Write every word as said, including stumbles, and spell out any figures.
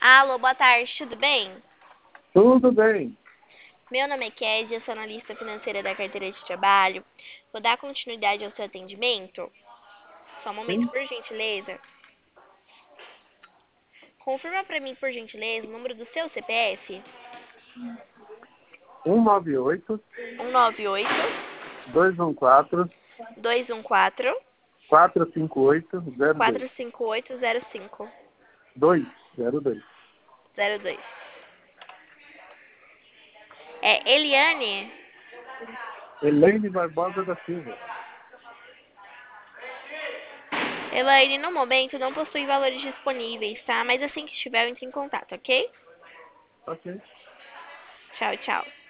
Alô, boa tarde, tudo bem? Tudo bem. Meu nome é Kézia, sou analista financeira da carteira de trabalho. Vou dar continuidade ao seu atendimento? Só um momento, Sim. por gentileza. Confirma para mim, por gentileza, o número do seu C P F? um nove oito, um nove oito, dois um quatro, dois um quatro, quatro cinco oito, zero dois. quatro cinco oito zero cinco dois zero dois. zero dois. É Eliane? Elaine Barbosa da Silva. Elaine, no momento não possui valores disponíveis, tá? Mas assim que estiver, eu entro em contato, ok? Ok. Tchau, tchau.